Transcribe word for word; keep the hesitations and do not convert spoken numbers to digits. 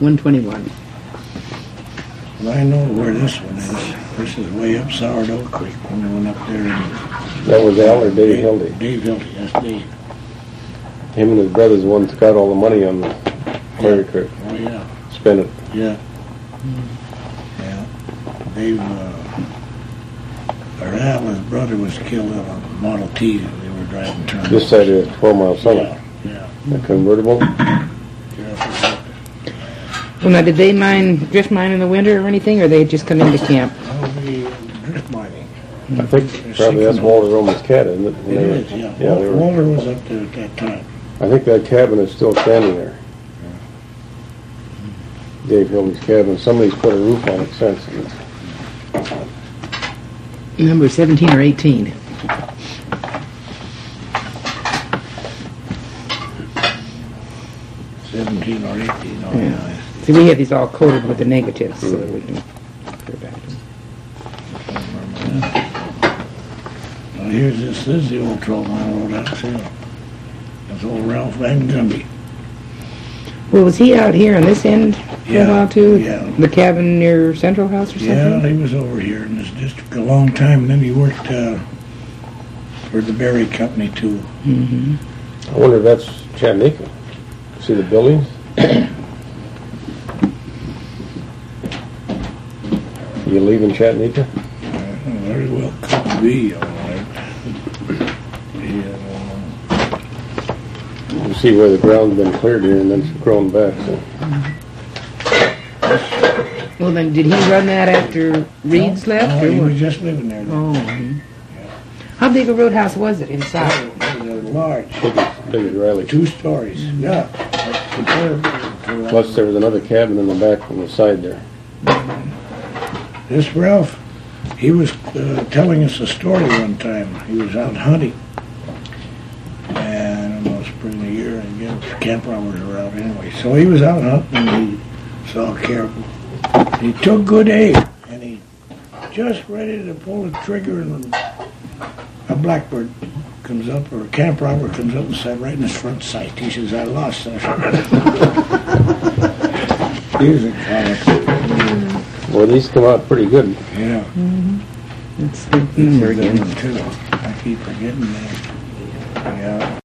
one twenty-one. Well, I know where this one is. This is way up Sourdough Creek when we went up there. And That was Al or Dave Dave Hildy? Dave Hildy, that's Dave. Him and his brother's the one that got all the money on the Prairie Creek. Oh, yeah, Spent it. yeah. Yeah. Dave, uh, or Al, his brother was killed in a Model T. They were driving turn. This side of twelve Mile Summit. Yeah, yeah. A convertible. Well, now, did they mine, drift mine in the winter or anything, or they just come into camp? Probably drift mining. I think probably that's Walter Roman's cat, isn't it? It is, yeah. Yeah, they were, Walter was up there at that time. I think that cabin is still standing there. Dave Hildy's cabin. Somebody's put a roof on it since. Number seventeen or eighteen? Seventeen or eighteen, oh, Yeah. yeah. See, we have these all coded with the negatives, so that we can go back to them. Well, here's this, this is the old twelve mile road out there. That's old Ralph Van Gundy. Well, was he out here on this end for Yeah, a while, too? yeah. The cabin near Central House or Yeah, something? he was over here in this district a long time, and then he worked uh, for the Berry Company too. Mm-hmm. I wonder if that's Chattanooga. See the buildings? You leaving Chattanooga? Uh, very well could be, all right. Yeah, You see where the ground's been cleared here and then it's grown back. So. Well, then, did he run that after Reed's no, left, no, or he what? was just living there. then. Oh, mhm. How big a roadhouse was it inside? It was a large, Big as, big as Riley. two stories. Yeah. That's comparable to, uh, Plus there was another cabin in the back on the side there. This Ralph, he was uh, telling us a story one time. He was out hunting. And I don't know, spring of the year, and again, camp robbers were out anyway. So he was out hunting and he saw a caribou. He took good aim and he just ready to pull the trigger and a blackbird comes up, or a camp robber comes up and sat right in his front sight. He says, I lost that. He was a comic. Well, these come out pretty good. Yeah. That's the number again. Too. I keep forgetting that. Yeah.